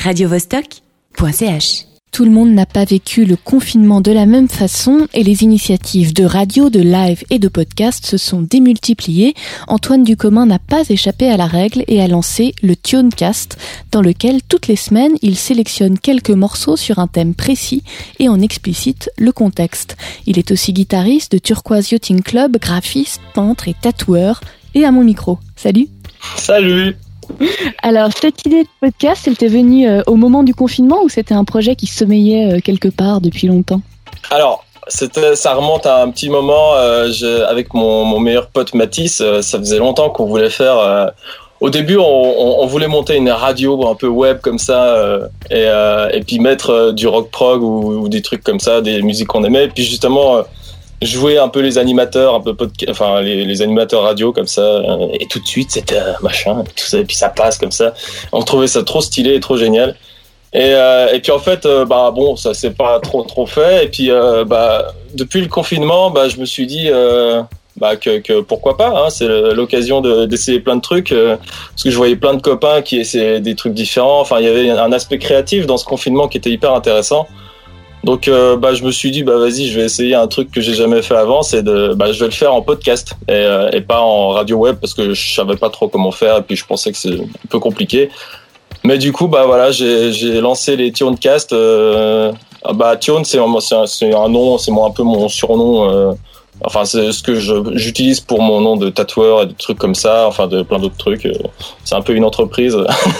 radiovostok.ch. Tout le monde n'a pas vécu le confinement de la même façon et les initiatives de radio, de live et de podcast se sont démultipliées. Antoine Ducommun n'a pas échappé à la règle et a lancé le Tunecast, dans lequel toutes les semaines il sélectionne quelques morceaux sur un thème précis et en explicite le contexte. Il est aussi guitariste de Turquoise Yachting Club, graphiste, peintre et tatoueur. Et à mon micro. Salut. Salut. Alors, cette idée de podcast, elle t'est venue au moment du confinement ou c'était un projet qui sommeillait quelque part depuis longtemps ? Alors, ça remonte à un petit moment avec mon meilleur pote Mathis. Ça faisait longtemps qu'on voulait faire... Au début, on voulait monter une radio un peu web comme ça et puis mettre du rock prog ou des trucs comme ça, des musiques qu'on aimait. Et puis justement... jouer un peu les animateurs, un peu les animateurs radio comme ça, et tout de suite c'était machin, tout ça, et puis ça passe comme ça. On trouvait ça trop stylé et trop génial. Et puis en fait, ça s'est pas trop fait. Et puis depuis le confinement, je me suis dit que pourquoi pas. Hein, c'est l'occasion d'essayer plein de trucs parce que je voyais plein de copains qui essayaient des trucs différents. Enfin, il y avait un aspect créatif dans ce confinement qui était hyper intéressant. Donc je me suis dit vas-y, je vais essayer un truc que j'ai jamais fait avant, c'est je vais le faire en podcast et pas en radio web parce que je savais pas trop comment faire et puis je pensais que c'est un peu compliqué. Mais du coup j'ai lancé les Tunecast. Tune c'est un nom, c'est un peu mon surnom. C'est ce que j'utilise pour mon nom de tatoueur et des trucs comme ça, de plein d'autres trucs. C'est un peu une entreprise.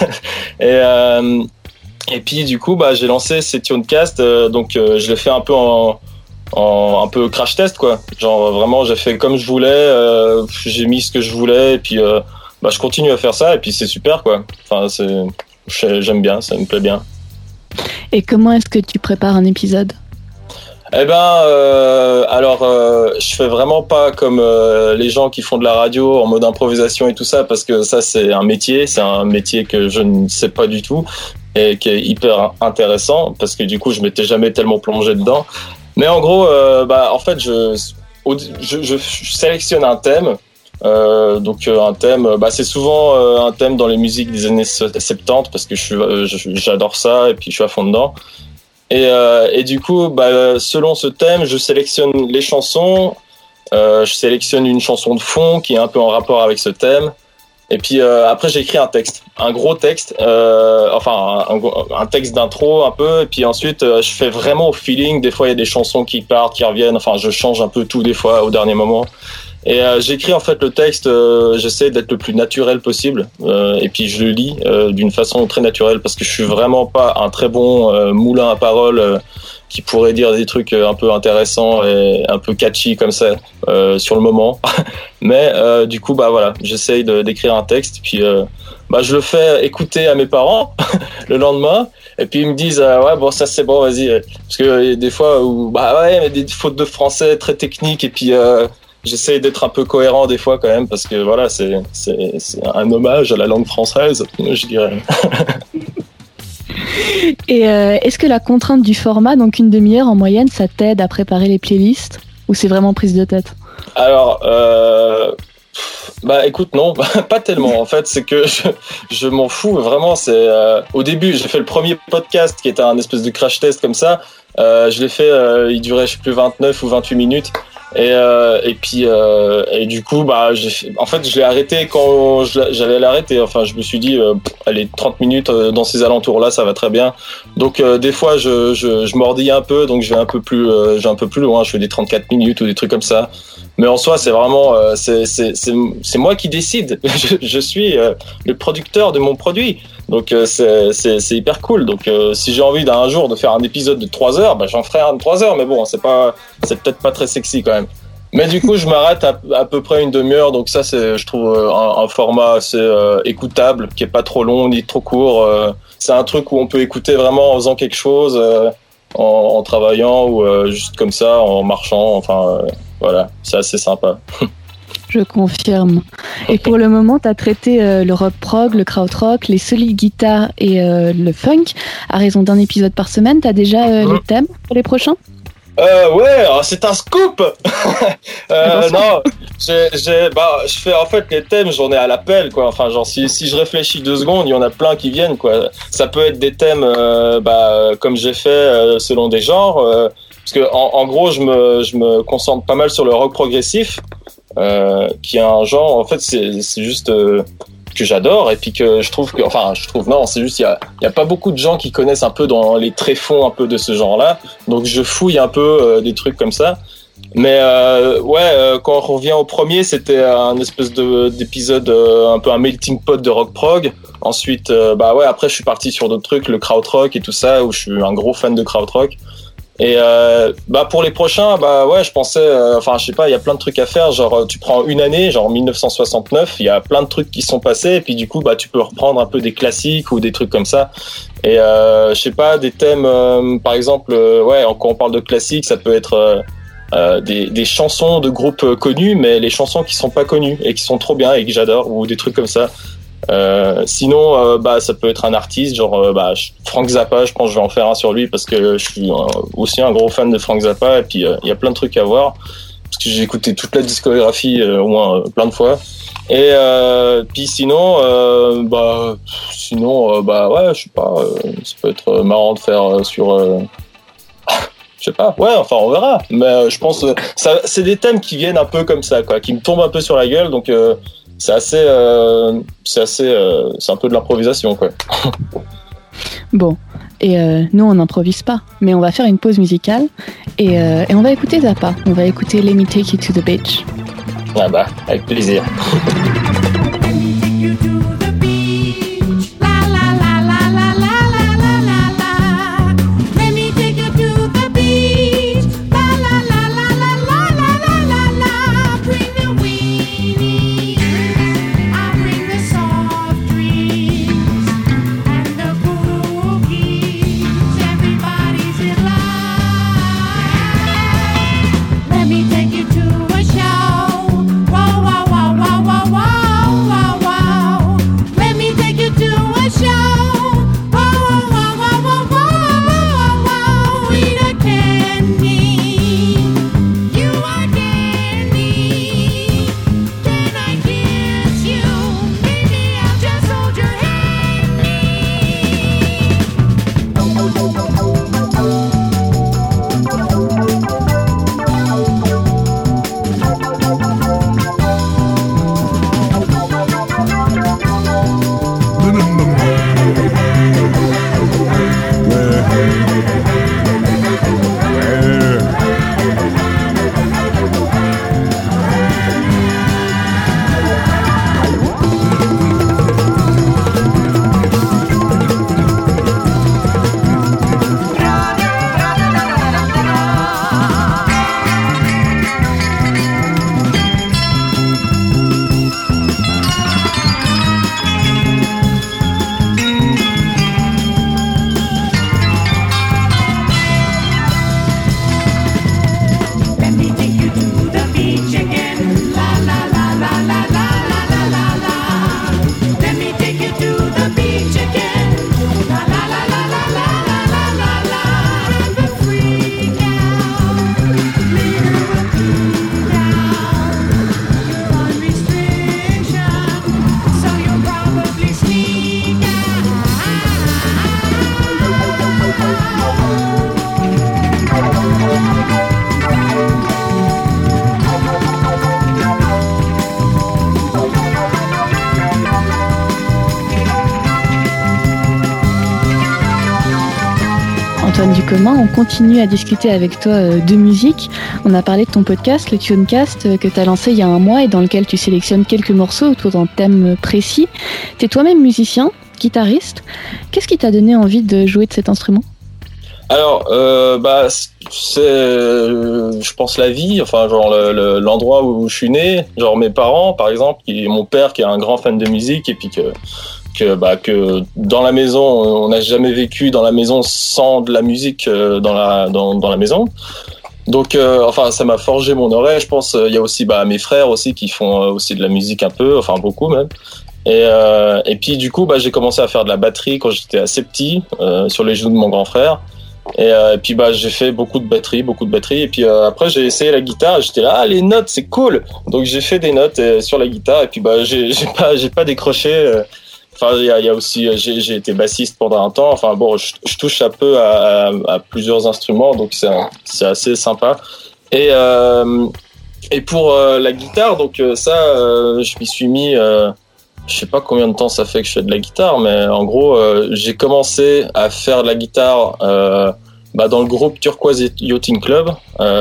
Et puis du coup j'ai lancé ces Tunecast, je l'ai fait un peu en un peu crash test quoi. Genre vraiment j'ai fait comme je voulais, j'ai mis ce que je voulais et puis je continue à faire ça et puis c'est super quoi. J'aime bien, ça me plaît bien. Et comment est-ce que tu prépares un épisode ? Je fais vraiment pas comme les gens qui font de la radio en mode improvisation et tout ça parce que ça c'est un métier que je ne sais pas du tout et qui est hyper intéressant parce que du coup je m'étais jamais tellement plongé dedans. Mais en gros, je sélectionne un thème. Un thème, c'est souvent un thème dans les musiques des années 70 parce que j'adore ça et puis je suis à fond dedans. Et du coup, selon ce thème, je sélectionne les chansons. Je sélectionne une chanson de fond qui est un peu en rapport avec ce thème. Et puis après, j'écris un texte, un gros texte, un texte d'intro un peu. Et puis ensuite, je fais vraiment au feeling. Des fois, il y a des chansons qui partent, qui reviennent. Je change un peu tout des fois au dernier moment. Et j'écris en fait le texte, j'essaie d'être le plus naturel possible et puis je le lis d'une façon très naturelle parce que je suis vraiment pas un très bon moulin à paroles qui pourrait dire des trucs un peu intéressants et un peu catchy comme ça sur le moment. Mais du coup j'essaie d'écrire un texte puis je le fais écouter à mes parents le lendemain et puis ils me disent ça c'est bon vas-y parce que des fois où mais des fautes de français très techniques et puis j'essaie d'être un peu cohérent des fois quand même parce que voilà c'est un hommage à la langue française je dirais. Et est-ce que la contrainte du format, donc une demi-heure en moyenne, ça t'aide à préparer les playlists ou c'est vraiment prise de tête ? Alors écoute non pas tellement en fait c'est que je m'en fous vraiment c'est au début j'ai fait le premier podcast qui était un espèce de crash test comme ça je l'ai fait il durait je sais plus 29 ou 28 minutes et puis du coup je l'ai arrêté quand j'allais l'arrêter je me suis dit allez 30 minutes dans ces alentours là ça va très bien donc des fois je mordille un peu donc je vais un peu plus loin je fais des 34 minutes ou des trucs comme ça mais en soi c'est vraiment c'est moi qui décide je suis le producteur de mon produit donc c'est hyper cool donc si j'ai envie d'un jour de faire un épisode de 3 heures j'en ferai un de 3 heures mais bon c'est peut-être pas très sexy quand même. Mais du coup, je m'arrête à peu près une demi-heure, donc ça, c'est, je trouve, un format assez écoutable, qui est pas trop long ni trop court. C'est un truc où on peut écouter vraiment en faisant quelque chose, en travaillant ou juste comme ça, en marchant. Voilà, c'est assez sympa. Je confirme. Et pour le moment, tu as traité le rock prog, le krautrock, les solides guitares et le funk à raison d'un épisode par semaine. Tu as déjà les thèmes pour les prochains ? Ouais, c'est un scoop. Non, je fais en fait les thèmes, j'en ai à l'appel, quoi. Enfin, genre si je réfléchis 2 secondes, il y en a plein qui viennent, quoi. Ça peut être des thèmes, comme j'ai fait selon des genres, parce que en gros, je me concentre pas mal sur le rock progressif, qui est un genre, en fait, c'est juste que j'adore et puis que je trouve non, c'est juste il y a pas beaucoup de gens qui connaissent un peu dans les tréfonds un peu de ce genre-là, donc je fouille un peu des trucs comme ça. Mais quand on revient au premier, c'était un espèce d'épisode un peu un melting pot de rock prog. Ensuite après je suis parti sur d'autres trucs, le krautrock et tout ça, où je suis un gros fan de krautrock. Et pour les prochains, je pensais, je sais pas, il y a plein de trucs à faire. Genre, tu prends une année, genre 1969, il y a plein de trucs qui sont passés, et puis du coup, tu peux reprendre un peu des classiques ou des trucs comme ça. Et je sais pas, des thèmes, par exemple, quand on parle de classiques, ça peut être des chansons de groupes connus, mais les chansons qui sont pas connues et qui sont trop bien et que j'adore, ou des trucs comme ça. Sinon, ça peut être un artiste, genre Frank Zappa. Je pense que je vais en faire un sur lui parce que je suis aussi un gros fan de Frank Zappa. Et puis il y a plein de trucs à voir parce que j'ai écouté toute la discographie au moins plein de fois. Et puis sinon, je sais pas, ça peut être marrant de faire sur. Je sais pas, on verra. Mais je pense ça, c'est des thèmes qui viennent un peu comme ça, quoi, qui me tombent un peu sur la gueule, donc. C'est un peu de l'improvisation, quoi. Bon, et nous on n'improvise pas, mais on va faire une pause musicale et on va écouter Zappa. On va écouter Let Me Take You to the Beach. Avec plaisir. Antoine Ducommun, on continue à discuter avec toi de musique. On a parlé de ton podcast, le TuneCast, que tu as lancé il y a un mois et dans lequel tu sélectionnes quelques morceaux autour d'un thème précis. Tu es toi-même musicien, guitariste. Qu'est-ce qui t'a donné envie de jouer de cet instrument ? Alors, c'est, je pense, la vie, enfin, genre l'endroit où je suis né, genre mes parents, par exemple, mon père qui est un grand fan de musique, et puis que dans la maison, on n'a jamais vécu dans la maison sans de la musique dans la maison. Donc, ça m'a forgé mon oreille. Je pense, il y a aussi mes frères aussi qui font aussi de la musique un peu, enfin beaucoup même. Et puis du coup, j'ai commencé à faire de la batterie quand j'étais assez petit, sur les genoux de mon grand frère. Et puis j'ai fait beaucoup de batterie. Et puis après j'ai essayé la guitare. Et j'étais là, les notes c'est cool. Donc j'ai fait des notes sur la guitare. Et puis j'ai pas décroché. Enfin il y a aussi j'ai été bassiste pendant un temps. Enfin bon je touche un peu à plusieurs instruments. Donc c'est assez sympa. Et pour la guitare donc ça je m'y suis mis. Je sais pas combien de temps ça fait que je fais de la guitare, mais en gros, j'ai commencé à faire de la guitare dans le groupe Turquoise Yachting Club.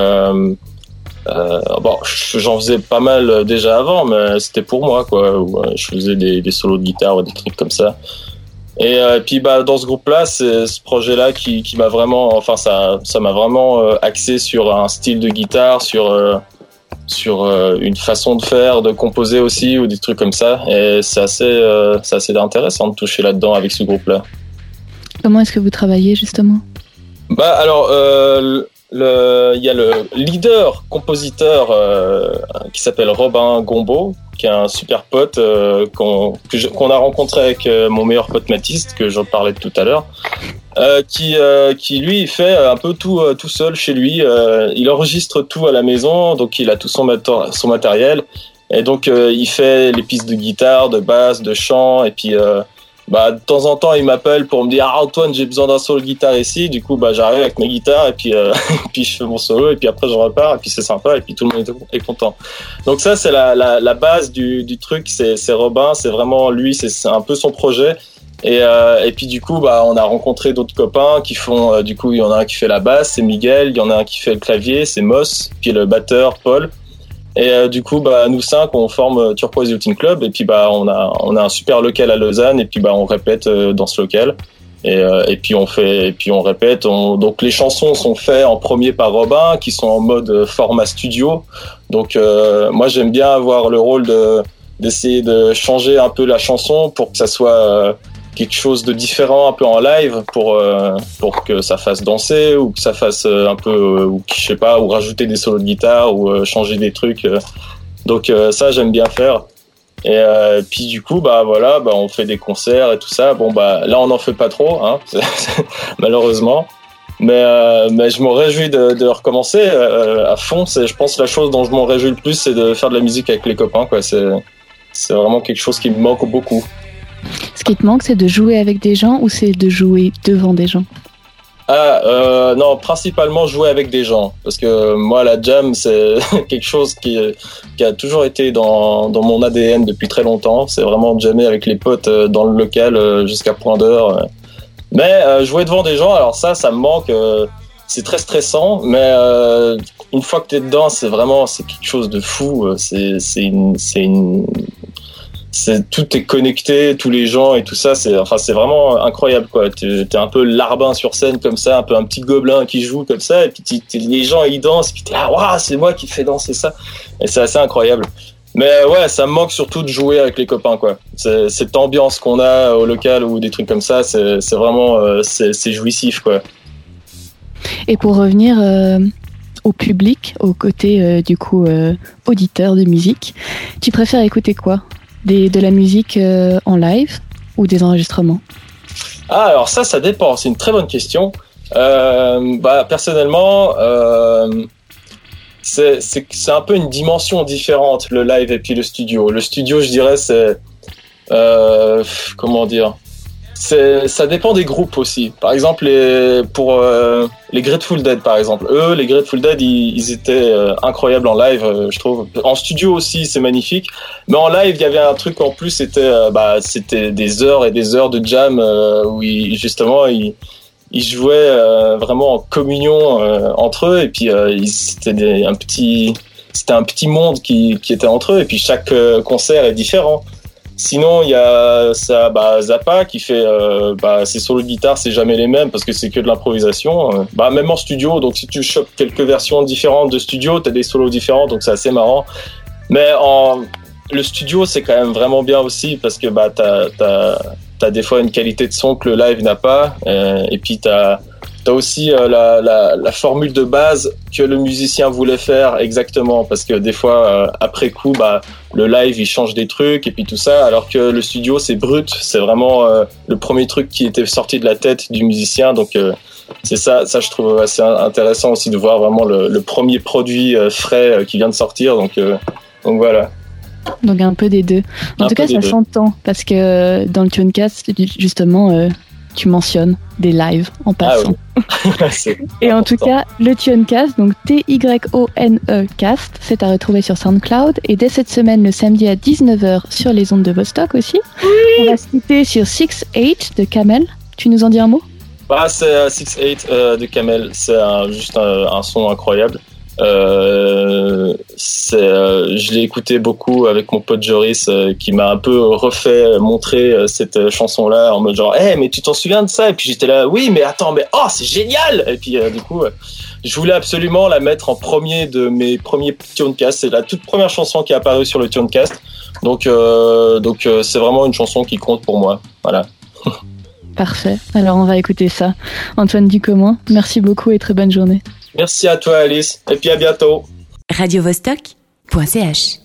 J'en faisais pas mal déjà avant, mais c'était pour moi, quoi. Je faisais des solos de guitare ou des trucs comme ça. Et puis dans ce groupe-là, c'est ce projet-là qui m'a vraiment, enfin ça m'a vraiment axé sur un style de guitare, sur une façon de faire, de composer aussi ou des trucs comme ça. Et c'est assez intéressant de toucher là-dedans avec ce groupe-là. Comment est-ce que vous travaillez justement ? Alors il y a le leader compositeur qui s'appelle Robin Gombeau, qui est un super pote qu'on a rencontré avec mon meilleur pote Mathis, que j'en parlais tout à l'heure. Qui lui fait un peu tout seul chez lui. Il enregistre tout à la maison, donc il a tout son matériel, et donc il fait les pistes de guitare, de basse, de chant, et puis de temps en temps il m'appelle pour me dire Antoine, j'ai besoin d'un solo de guitare ici. Du coup j'arrive avec ma guitare et puis puis je fais mon solo et puis après je repars et puis c'est sympa et puis tout le monde est content. Donc ça c'est la base du truc. C'est Robin, c'est vraiment lui, c'est un peu son projet. Et puis du coup on a rencontré d'autres copains qui font du coup il y en a un qui fait la basse, c'est Miguel, il y en a un qui fait le clavier, c'est Moss, puis le batteur Paul. Et du coup nous 5 on forme Turquoise Yachting Club et puis on a un super local à Lausanne et puis on répète dans ce local et puis on répète. Donc les chansons sont faites en premier par Robin qui sont en mode format studio. Donc moi j'aime bien avoir le rôle d'essayer de changer un peu la chanson pour que ça soit quelque chose de différent un peu en live pour que ça fasse danser ou que ça fasse un peu ou je sais pas, ou rajouter des solos de guitare ou changer des trucs. Donc ça j'aime bien faire. Et puis du coup on fait des concerts et tout ça. Là on n'en fait pas trop hein, malheureusement. Mais je m'en réjouis de recommencer à fond. C'est je pense la chose dont je m'en réjouis le plus, c'est de faire de la musique avec les copains quoi. C'est vraiment quelque chose qui me manque beaucoup. Ce qui te manque, c'est de jouer avec des gens ou c'est de jouer devant des gens ? Non, principalement jouer avec des gens. Parce que moi, la jam, c'est quelque chose qui a toujours été dans mon ADN depuis très longtemps. C'est vraiment jammer avec les potes dans le local jusqu'à point d'heure. Mais jouer devant des gens, alors ça me manque. C'est très stressant, mais une fois que t'es dedans, c'est quelque chose de fou. Tout est connecté, tous les gens et tout ça, c'est vraiment incroyable quoi. T'es un peu larbin sur scène comme ça, un peu un petit gobelin qui joue comme ça, et puis les gens ils dansent, et puis t'es là, waouh, c'est moi qui fais danser ça, et c'est assez incroyable. Mais ouais, ça me manque surtout de jouer avec les copains quoi. Cette ambiance qu'on a au local ou des trucs comme ça, c'est vraiment c'est jouissif quoi. Et pour revenir au public, au côté auditeur de musique, tu préfères écouter quoi ? De la musique en live ou des enregistrements ? Alors ça dépend, c'est une très bonne question. Personnellement, c'est un peu une dimension différente, le live et puis le studio. Le studio, je dirais, c'est comment dire, ça dépend des groupes aussi. Par exemple, pour les Grateful Dead, par exemple. Les Grateful Dead, ils étaient incroyables en live, je trouve. En studio aussi, c'est magnifique. Mais en live, il y avait un truc en plus, c'était des heures et des heures de jam où ils jouaient vraiment en communion entre eux. Et puis, c'était un petit monde qui était entre eux. Et puis, chaque concert est différent. Sinon, il y a Zappa qui fait ses solos de guitare, c'est jamais les mêmes parce que c'est que de l'improvisation. Même en studio, donc si tu chopes quelques versions différentes de studio, t'as des solos différents, donc c'est assez marrant. Mais le studio, c'est quand même vraiment bien aussi parce que t'as des fois une qualité de son que le live n'a pas, et puis t'as aussi la formule de base que le musicien voulait faire exactement, parce que des fois après coup le live il change des trucs et puis tout ça, alors que le studio c'est brut, c'est vraiment le premier truc qui était sorti de la tête du musicien, donc c'est ça je trouve assez intéressant aussi de voir vraiment le premier produit frais qui vient de sortir. Donc voilà. Donc un peu des deux. En tout cas, ça s'entend parce que dans le Tunecast, justement, tu mentionnes des lives en passant. Ah oui. Et en tout cas, le Tunecast, donc TYONE Cast, c'est à retrouver sur SoundCloud et dès cette semaine, le samedi à 19h sur les ondes de Vostok aussi. Oui. On va se quitter sur 6-8 de Kamel. Tu nous en dis un mot? C'est 6-8 de Kamel. C'est juste un son incroyable. Je l'ai écouté beaucoup avec mon pote Joris qui m'a un peu montrer cette chanson-là en mode genre mais tu t'en souviens de ça? Et puis j'étais là oui mais attends mais c'est génial. Et puis du coup je voulais absolument la mettre en premier de mes premiers Tunecast. C'est la toute première chanson qui est apparue sur le Tunecast. Donc c'est vraiment une chanson qui compte pour moi. Voilà. Parfait. Alors on va écouter ça. Antoine Ducommun, merci beaucoup et très bonne journée. Merci à toi Alice, et puis à bientôt. radiovostok.ch